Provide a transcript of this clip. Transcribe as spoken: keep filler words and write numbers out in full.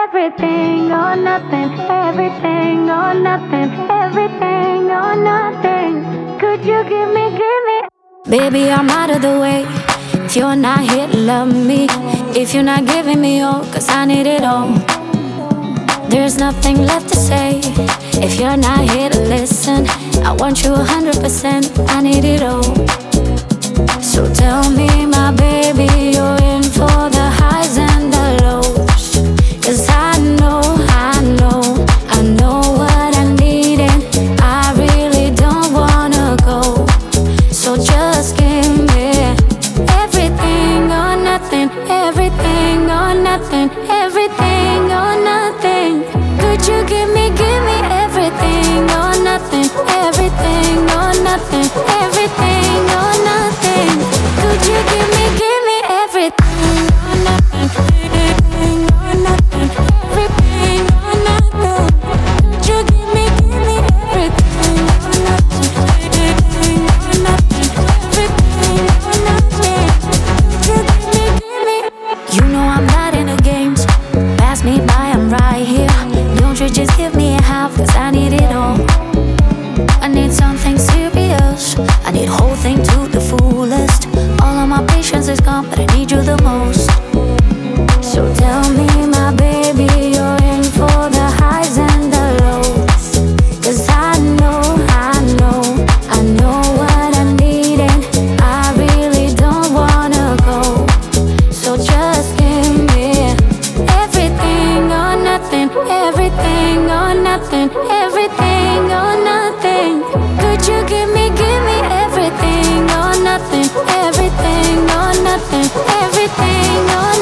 Everything or nothing, everything or nothing, everything or nothing. Could you give me, give me? Baby, I'm out of the way. If you're not here to love me, if you're not giving me all, cause I need it all. There's nothing left to say. If you're not here to listen, I want you a hundred percent, I need it all. So tell me, my baby, you're in for the highs and the lows. Cause I know, I know, I know what I need, and I really don't wanna go. So just give me everything or nothing, everything or nothing, everything or nothing. Could you give me, give me everything or nothing, everything or nothing, everything or nothing. Could you give me, give me everything or nothing, everything or nothing, everything or nothing. Could you give me, give me everything or nothing, everything or nothing, everything or nothing. Could you give me, give me? You know I'm not into games. Pass me by, I'm right here. Don't you just give me a half, cause I need it all. I need something serious, I need whole thing to the fullest. All of my patience is gone, but I need you the most. So tell me, my baby, you're in for the highs and the lows. Cause I know, I know, I know what I need, and I really don't wanna go. So just give me everything or nothing, everything or nothing, everything or nothing. Could you give me, give me everything or nothing, everything or nothing, everything or